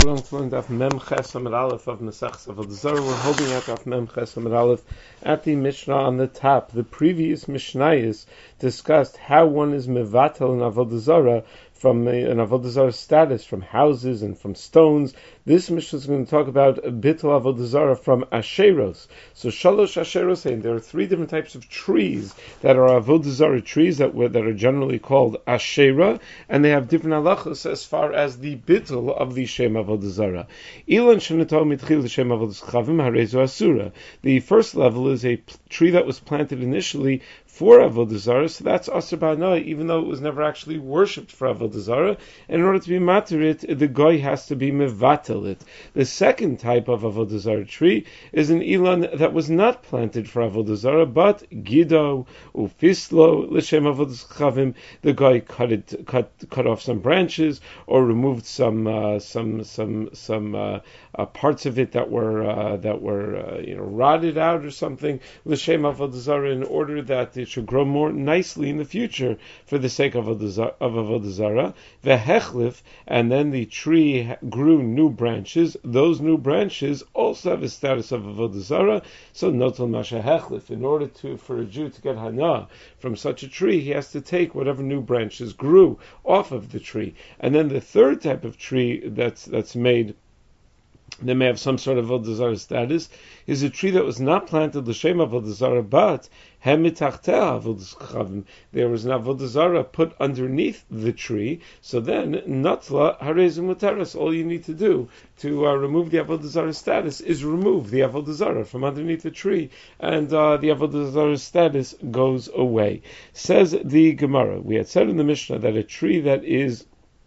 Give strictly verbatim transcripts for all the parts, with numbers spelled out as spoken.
going to learn Daf Mem Ches Amud Aleph of Masechus Avodah Zarah. We're holding at Daf Mem Ches Amud Aleph at the Mishnah on the top. The previous Mishnayos discussed how one is mevatel in Avodah Zarah from an Avodah Zarah status, from houses and from stones. This Mishnah is going to talk about Bittul Avodah Zarah from Asheros. So Shalosh Asheros, and there are three different types of trees that are Avodah Zarah trees that were, that are generally called Asherah, and they have different halachos as far as the Bittul of the Shem Avodah Zarah. Ilan Shenatol Mitchil Shem Avodah Chavim Harezu Asura. The first level is a p- tree that was planted initially for Avodah Zarah, so that's Asur Ba'anah, even though it was never actually worshipped for Avodah Zarah. And in order to be matir it, the goy has to be mevatel it. The second type of Avodah Zarah tree is an ilan that was not planted for Avodah Zarah, but gido ufislo l'shem Avodah Chavim. The guy cut it, cut cut off some branches or removed some uh, some some some uh, uh, parts of it that were uh, that were uh, you know rotted out or something l'shem Avodah Zarah, in order that it should grow more nicely in the future for the sake of Avodah Zarah. Vehechlif, and then the tree grew new branches. Those new branches also have a status of Avodah Zarah. So notel masha hechlif. In order to for a Jew to get hana from such a tree, he has to take whatever new branches grew off of the tree. And then the third type of tree that's that's made, they may have some sort of Avodah Zarah status, is a tree that was not planted l'shem Avodah Zarah, but hemitachtea Avodah Chavim. There was an Avodah Zarah put underneath the tree, so then natla harezu muteres. All you need to do to uh, remove the Avodah Zarah status is remove the Avodah Zarah from underneath the tree, and uh, the Avodah Zarah status goes away. Says the Gemara, we had said in the Mishnah that a tree that is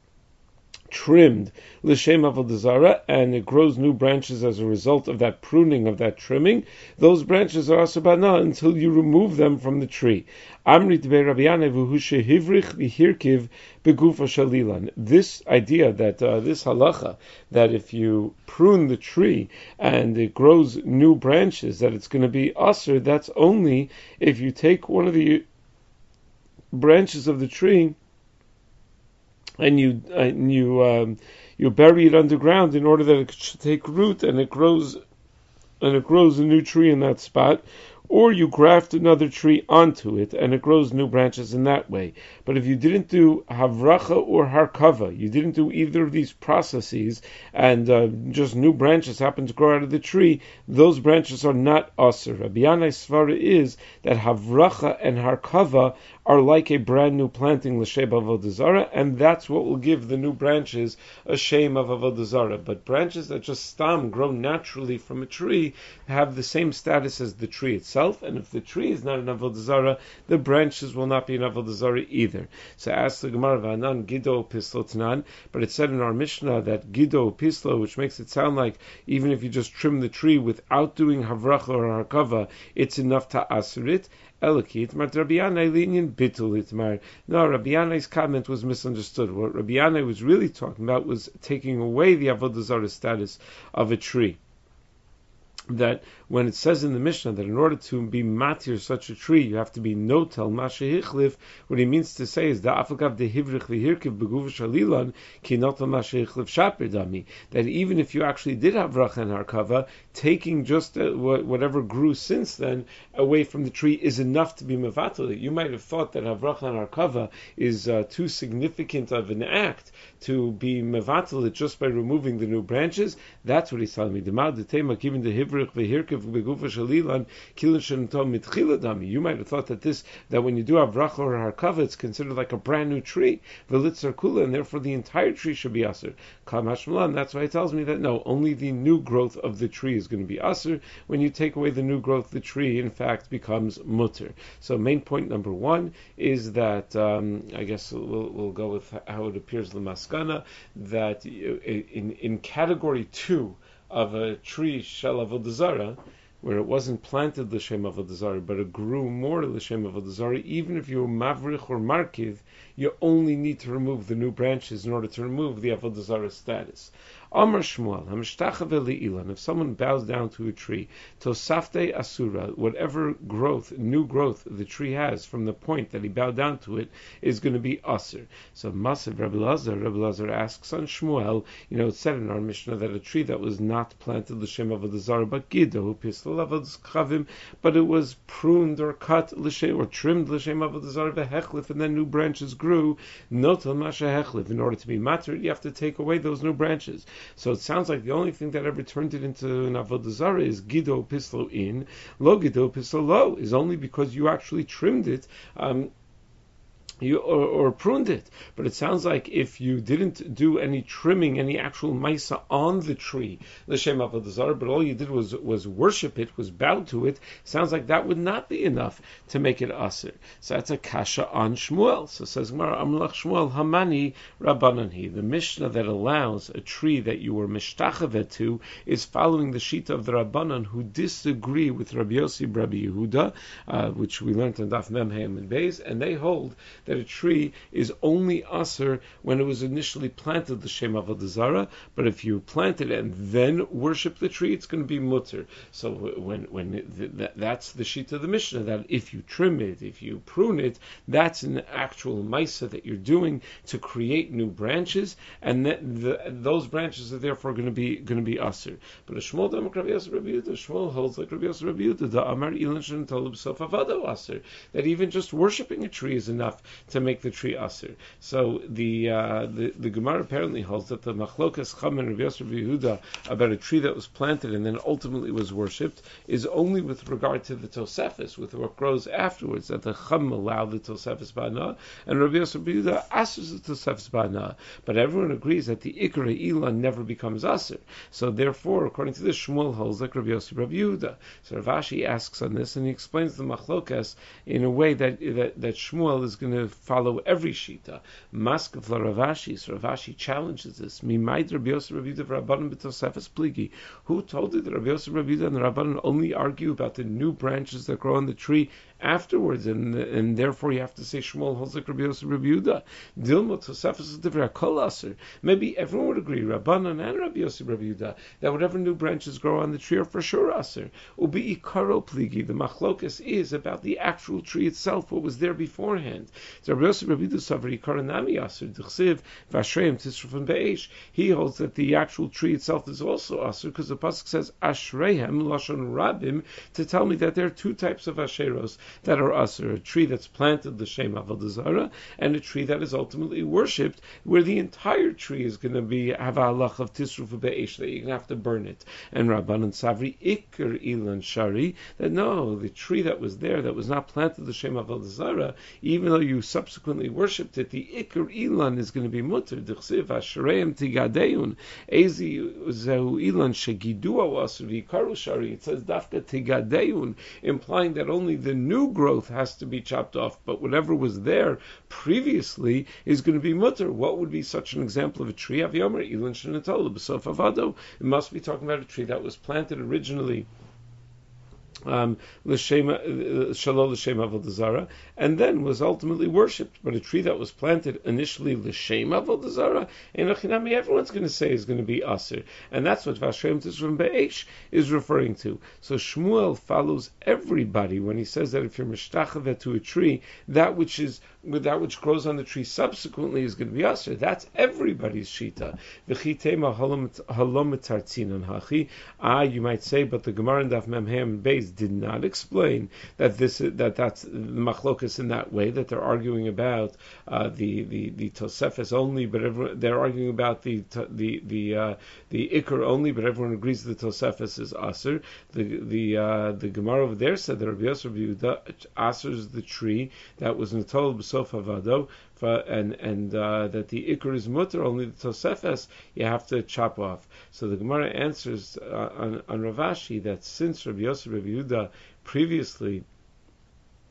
trimmed l'shem Avodah Zarah, and it grows new branches as a result of that pruning, of that trimming, those branches are Asur Ba'anah until you remove them from the tree. Amrit be Rabbi Yanai v'hu shehivrich v'hirkiv begufa shalilan. This idea that uh, this halacha, that if you prune the tree and it grows new branches, that it's going to be asur, that's only if you take one of the branches of the tree and you uh, and you um, you bury it underground in order that it should take root and it grows and it grows a new tree in that spot, or you graft another tree onto it and it grows new branches in that way. But if you didn't do havracha or harkava, you didn't do either of these processes, and uh, just new branches happen to grow out of the tree, those branches are not asur. Rabbi Yanai's svara is that havracha and harkava are like a brand new planting l'shem Avodah Zarah, and that's what will give the new branches a shame of Avodah Zarah. But branches that just stam grow naturally from a tree have the same status as the tree itself, and if the tree is not an Avodah Zarah, the branches will not be an Avodah Zarah either. So ask the Gemara, V'anan gido pislo tanan, but it said in our Mishnah that gido pislo, which makes it sound like even if you just trim the tree without doing havracha or harkava, it's enough to asur it. Elokit, but Rabbi Yanai lenient bitul itmar. No, Rabbi Yanai's comment was misunderstood. What Rabbi Yanai was really talking about was taking away the Avodah Zarah status of a tree. That when it says in the Mishnah that in order to be matir such a tree, you have to be notel masha hichlif, what he means to say is that afagav de hivrich v'hirkiv beguv shalilan ki notel masha hichlif shaper dami. That even if you actually did have racha and harkava, taking just uh, whatever grew since then away from the tree is enough to be mevatel. You might have thought that havracha and harkava is uh, too significant of an act to be mevatel it just by removing the new branches. That's what he's telling me. The mal the tema given the hivrich v'hirkiv begufa shalilan kilin shentom mitchila dami. You might have thought that this that when you do have bracha or harkava, it's considered like a brand new tree, v'litzar kula, and therefore the entire tree should be asur. Kamash malan. That's why it tells me that no, only the new growth of the tree is going to be asur. When you take away the new growth, the tree in fact becomes mutter. So main point number one is that um, I guess we'll, we'll go with how it appears in the maskana, that in in category two of a tree shel Avodah Zarah, where it wasn't planted l'shem Avodah Zarah, but it grew more l'shem Avodah Zarah, even if you're mavrich or markiv, you only need to remove the new branches in order to remove the Avodah Zarah status. Amar Shmuel, Hamishtachav Le'ilan, if someone bows down to a tree, Tosafte Asura, whatever growth, new growth the tree has from the point that he bowed down to it, is going to be Asur. So Masav Rabbi Lazar, Rabbi Lazar asks on Shmuel, you know, it said in our Mishnah that a tree that was not planted L'Shem Avodah Zarah, but Gido, Pistal Avodah Chavim, but it was pruned or cut L'Shem, or trimmed L'Shem Avodah Zarah V'Hechlif, and then new branches grew, Notal Masha Hechlif. In order to be matter, you have to take away those new branches. So it sounds like the only thing that ever turned it into an Avodah Zarah is Gido Pislo in, Lo Gido Pislo Lo, is only because you actually trimmed it, um, You, or, or pruned it. But it sounds like if you didn't do any trimming, any actual maisa on the tree, l'shem avodah zarah, but all you did was was worship it, was bow to it, sounds like that would not be enough to make it asir. So that's a kasha on Shmuel. So says Gemara, Amlach Shmuel Hamani Rabbananhi. The Mishnah that allows a tree that you were mishtachavet to is following the shita of the Rabbanan who disagree with Rabbi Yossi Rabbi Yehuda, uh, which we learned in Daf Mem Hayim and Beis, and they hold that a tree is only aser when it was initially planted, the Shem Avodah Zarah, but if you plant it and then worship the tree, it's going to be mutter. So when when it, that, that's the sheet of the Mishnah, that if you trim it, if you prune it, that's an actual maisa that you're doing to create new branches, and that the, those branches are therefore going to be going to be aser. But a Shmuel Damak Rabbi Yosef Rabbi Yehuda, Shmuel holds like Rabbi Yosef Rabbi Yehuda, the Amar Ilan Shen Tolub Sof Avado aser, that even just worshiping a tree is enough to make the tree asir. So the uh, the, the Gemara apparently holds that the machlokas Cham and Rabbi Yosef Yehuda about a tree that was planted and then ultimately was worshipped is only with regard to the Tosefis, with what grows afterwards, that the Cham allowed the Tosefis ba'ana, and Rabbi Yosef Yehuda asers the Tosefis ba'ana. But everyone agrees that the Ikar Ilan never becomes asir. So therefore, according to this, Shmuel holds like Rabbi Yosef Rabbi Yehuda. So Rav Ashi asks on this, and he explains the machlokas in a way that that, that Shmuel is going to follow every shita. Maskav la Rav Ashi, so Rav Ashi challenges this. Mimaid Rabbi Yosef Rabbi Yehuda v'Rabbanan b'Tosefes pligi. Who told you that Rabbi Yosef Rabbi Yehuda and the Rabbanan only argue about the new branches that grow on the tree afterwards, and and therefore you have to say Shmuel holds like Rabbi Yosef Rabbi Yehuda. Dilma Tosefes is different. Kol aser. Maybe everyone would agree, Rabbanan and Rabbi Yosef Rabbi Yehuda, that whatever new branches grow on the tree are for sure aser. Ubi ikaro pligi. The machlokas is about the actual tree itself, what was there beforehand. So Rabbi Yosef Rabbi Yehuda Savari Karanami aser d'chsiv v'ashreim tisrufim be'esh. He holds that the actual tree itself is also aser because the pasuk says ashreihem lashon rabim, to tell me that there are two types of asheros that are aser: a tree that's planted the Shem Avodah Zarah, and a tree that is ultimately worshipped, where the entire tree is going to be have a halach of tisruf be'esh, that you're going to have to burn it. And Rabbanan Savri Iker Ilan Shari, that no, the tree that was there that was not planted the Shem Avodah Zarah, even though you subsequently worshipped it, the Iker Ilan is going to be mutter. D'chsiv Ashreim Tigadeun Ezi Zehu Ilan Shegidua Aser V'Ikaru Shari. It says Dafka Tigadeun, implying that only the new growth has to be chopped off, but whatever was there previously is going to be mutter. What would be such an example of a tree? Avyomer Ilan Shenatola B'Sof Avado. It must be talking about a tree that was planted originally Um, Shalol l'shem avodah zarah, and then was ultimately worshipped. But a tree that was planted initially l'shem avodah zarah, in Achinami, everyone's going to say is going to be aser, and that's what Vashrem Tisrim Be'esh is referring to. So Shmuel follows everybody when he says that if you're mishtachavet to a tree, that which is with that which grows on the tree subsequently is going to be aser. That's everybody's shita. V'chitema halom mitartzinon hachi. Ah, you might say, but the Gemara in Daf Mem Hem Beis did not explain that this that that's the machlokas in that way, that they're arguing about uh, the the the Tosefes only, but everyone, they're arguing about the the the uh, the Iker only, but everyone agrees that the Tosefes is aser. The the uh, the Gemara over there said that Rabbi Yosef Yehuda aser is the tree that was Natol b'Sof Havado, and and uh, that the Iker is mutter, only the Tosefes you have to chop off. So the Gemara answers uh, on, on Rav Ashi that since Rabbi Yosef Rabbi Yehuda previously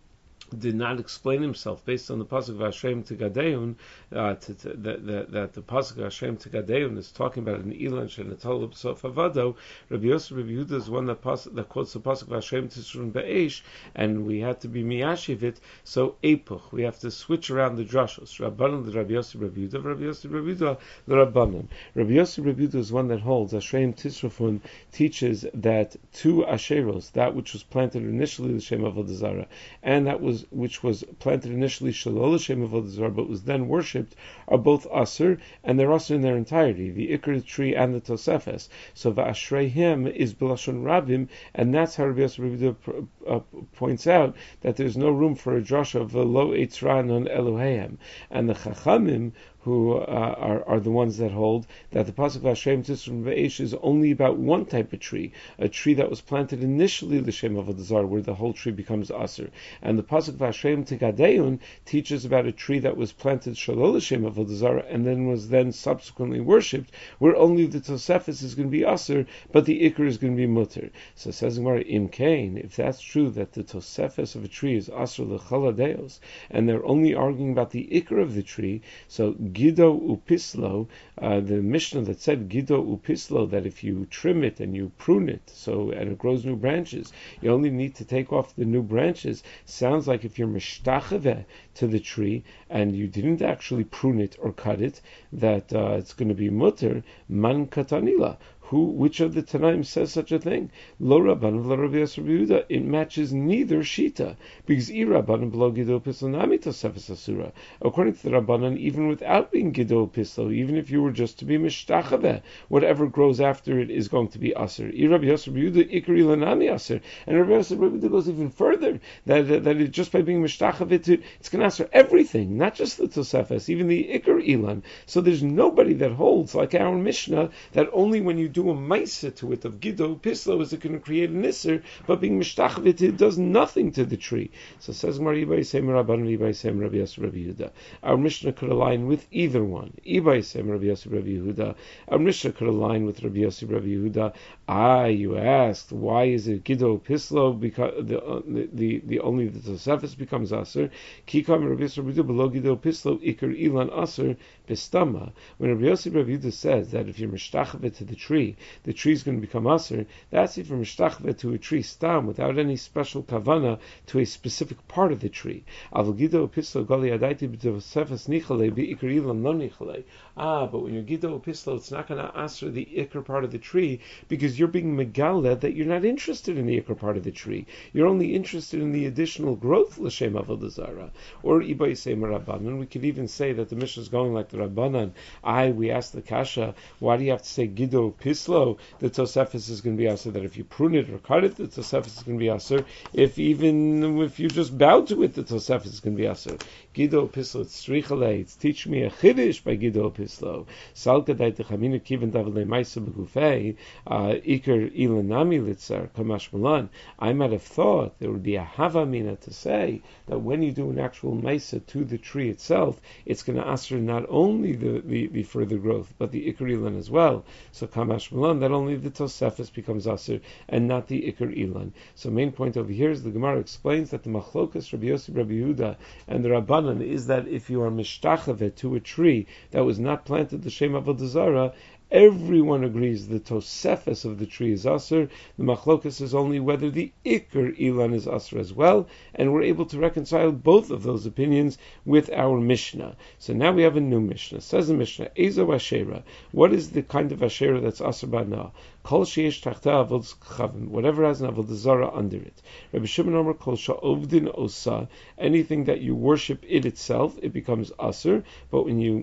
did not explain himself based on the pasuk of Hashem Tigadeun, uh, to, to, that, that, that the pasuk of Hashem Tigadeun is talking about an Ilan Shenatol B'Sof Avado. Rabbi Yosef Rabbi Yehuda is one that, pas, that quotes the pasuk of Hashem Tisrun Be'esh, and we had to be miyashiv it. So epuch, we have to switch around the drashos. Rabbanan the Rabbi Yosef Rabbi Yehuda, Rabbi Yosef Rabbi Yehuda the Rabbanan. Rabbi Yosef Rabbi Yehuda is one that holds Hashem Tisrufun teaches that two asheros, that which was planted initially the Shem Avodah Zarah, and that was which was planted initially Shalol Hashem Avodah Zarah, but was then worshipped, are both Aser, and they're Aser in their entirety, the Iker tree and the Tosefes. So Va'ashrehim is B'lashon Rabim, and that's how Rabbi Yosef Rabbi uh, points out that there's no room for a drasha of V'lo Eitzran on Eloheim. And the Chachamim, who uh, are, are the ones that hold that the pasuk of Hashem Tisrun Ve'esh is only about one type of tree, a tree that was planted initially l'shem avodah zarah, where the whole tree becomes aser. And the pasuk of Hashem Tigadeun teaches about a tree that was planted shalol l'shem avodah zarah and then was then subsequently worshipped, where only the tosefes is going to be aser, but the ikr is going to be mutter. So says Gemara, Im Kain, if that's true that the tosefes of a tree is aser l'chol hadeos, and they're only arguing about the ikr of the tree, so Gido upislo, uh, the Mishnah that said Gido upislo, that if you trim it and you prune it, so and it grows new branches, you only need to take off the new branches. Sounds like if you're mishtachave to the tree and you didn't actually prune it or cut it, that uh, it's going to be mutter man katanila. Who, which of the Tanaim says such a thing? Lo Rabbanan v'lo Rabbi Yosef Rabbi Yehuda. It matches neither Shita, because I Rabbanan b'lo Gidol Pislo nami tosefes asura. According to the Rabbanan, even without being Gidol Pislo, even if you were just to be mishtachaveh, whatever grows after it is going to be aser. I Rabbi Yosef Rabbi Yehuda ikri lanami aser. And Rabbi Yosef Rabbi Yehuda goes even further, that that, that it, just by being mishtachaveh, to it's going to aser everything, not just the tosefes, even the ikr ilan. So there's nobody that holds like our Mishnah that only when you do a maisa to it of Gido Pislo is it going to create an Isser, but being mishtachvit it does nothing to the tree. So says Mar Ibai Sem Rabban Ibai Sem Rabbi Yosef Rabbi Yehuda. Our Mishnah could align with either one. Ibai Sem Rabbi Yosef Rabbi Yehuda. Our Mishnah could align with Rabbi Yosef Rabbi Yehuda. Ah, you asked, why is it Gido Pislo? Because the uh, the, the the only the Tosefes becomes Aser. Kikam Rabbi Yosef Rabbi Yehuda below Gido Pislo Iker Ilan Aser Bestama. When Rabbi Yosef Rabbi Yehuda says that if you're mishtachvit to the tree, the tree is going to become aser, that's if you're mishtachveh to a tree stam without any special kavana to a specific part of the tree. Ah, but when you're gido pislo, it's not going to aser the ikr part of the tree, because you're being megala that you're not interested in the ikr part of the tree. You're only interested in the additional growth l'shem avodah zarah. Or ibay seim rabbanan. We could even say that the Mishnah is going like the rabbanan. I we ask the kasha, why do you have to say gido pislo? The tosefes is going to be aser, that if you prune it or cut it, the tosefes is going to be aser. If even if you just bow to it, the tosefes is going to be aser. Gido pislo, it's strichale, it's teach me a chiddush by gido pislo. Salka dai techaminu kiven davle maisa begufei iker ilanami litzar kamash malan. I might have thought there would be a havamina to say that when you do an actual maisa to the tree itself, it's going to aser not only the, the, the further growth, but the iker ilan as well. So kamash malan, that only the tosefes becomes aser and not the iker ilan. So main point over here is the Gemara explains that the machlokas Rabbi Yosef Rabbi Yehuda and the Rabbanan is that if you are mishtachaveh to a tree that was not planted the Shem Avodah Zarah, everyone agrees the tosefes of the tree is aser. The machlokas is only whether the ikr ilan is aser as well, and we're able to reconcile both of those opinions with our Mishnah. So now we have a new Mishnah. Says the Mishnah, Ezo Ashera. What is the kind of Ashera that's aser b'na? Kol sheyesh tachta avodas chavim, whatever has an avodah zarah under it. Rabbi Shimon Omer kol sha'ovdin osa, anything that you worship it itself, it becomes aser, but when you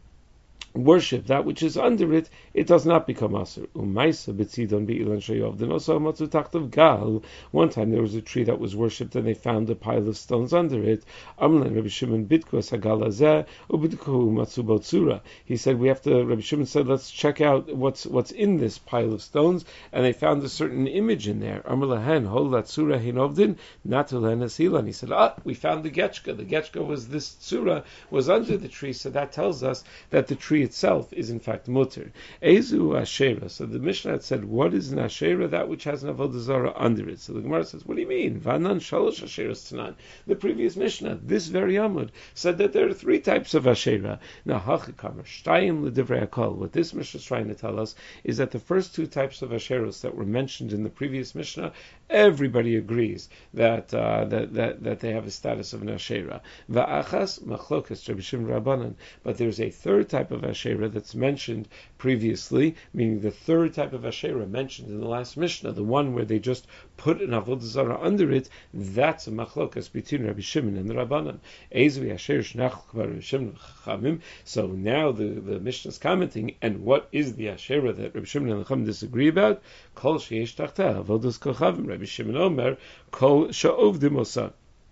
worship that which is under it, it does not become aser. Umaisa betzidon be'ilan sheyovdin osa matzu tachtav gal. One time there was a tree that was worshipped and they found a pile of stones under it. Amlan Rabbi Shimon bidku hagal hazeh ubidku matzu botzura. He said we have to. Rabbi Shimon said let's check out what's what's in this pile of stones, and they found a certain image in there. Amalahen hol latzura hinovdin natulen asilan. He said ah, we found the getchka. The getchka was this tzura was under the tree, so that tells us that the tree itself is in fact mutter. Ezu Asherah. So the Mishnah had said, what is an Asherah? That which has an Avodah Zarah under it. So the Gemara says, what do you mean? Vanan shalosh Asherahs tanan. The previous Mishnah, this very Amud, said that there are three types of Asherah. Now, Hachikamer, Shtayim l'divrei hakol. What this Mishnah is trying to tell us is that the first two types of Asherahs that were mentioned in the previous Mishnah, everybody agrees that uh, that, that that they have a status of an Asherah. Va'achas machlokas Rabbi Shimon Rabbanan. But there's a third type of Asherah that's mentioned previously, meaning the third type of Asherah mentioned in the last Mishnah, the one where they just put an Avodah Zarah under it, that's a machlokas between Rabbi Shimon and the Rabbanan. Ezvi Asher shnach Rabbi Shimon Chachamim. So now the, the Mishnah is commenting, and what is the Asherah that Rabbi Shimon and the Chachamim disagree about? Kol sheyesh tachtah avodas kochavim. Rabbi Shimon Omer kol she'ovdim osah.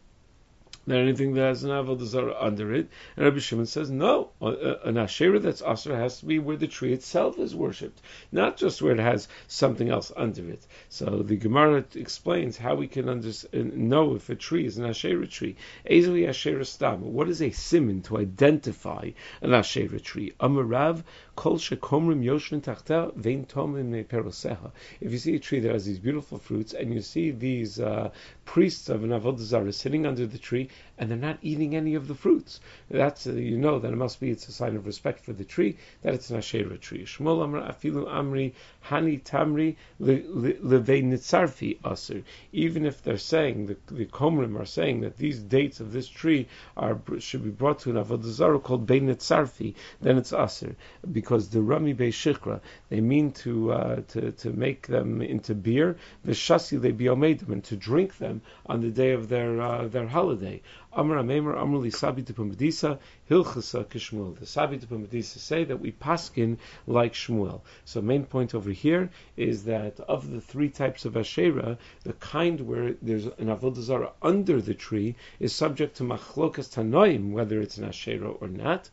Not anything that has an Avodah Zarah under it. And Rabbi Shimon says, no, an Asherah that's Asher has to be where the tree itself is worshipped, not just where it has something else under it. So the Gemara explains how we can under, know if a tree is an Asherah tree. Ezeli Asherah Stam. What is a siman to identify an Asherah tree? Amarav kol shekomrim yoshvin tachta vein tomim neperoseha. If you see a tree that has these beautiful fruits, and you see these uh, priests of an Avodah Zarah sitting under the tree, and they're not eating any of the fruits, that's uh, you know that it must be, it's a sign of respect for the tree, that it's an Asherah tree. Shmuel Amar afilu amri hani tamri levei nitzarfi aser. Even if they're saying, the, the Komrim are saying that these dates of this tree are should be brought to an Avodah Zarah called bein nitzarfi, then it's aser, because the Rami Bei Shikra, they mean to uh, to to make them into beer, v'shasi they biomedim, and to drink them on the day of their uh, their holiday. Amar Ameimer Amrli Sabi Tupamedisa Hilchasa Kishmuel. The Sabi Tupamedisa say that we paskin like Shmuel. So main point over here is that of the three types of Asherah, the kind where there's an Avodah Zarah under the tree is subject to machlokas tanoim, whether it's an Asherah or not.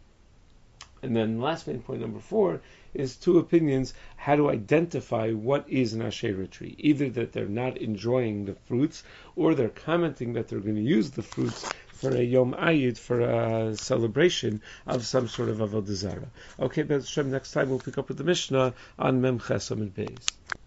And then last main point, number four, is two opinions how to identify what is an Asherah tree. Either that they're not enjoying the fruits, or they're commenting that they're going to use the fruits for a Yom Ayid, for a celebration of some sort of Avodah Zarah. Okay, Be'ez Hashem, next time we'll pick up with the Mishnah on Mem Ches Amud Beis.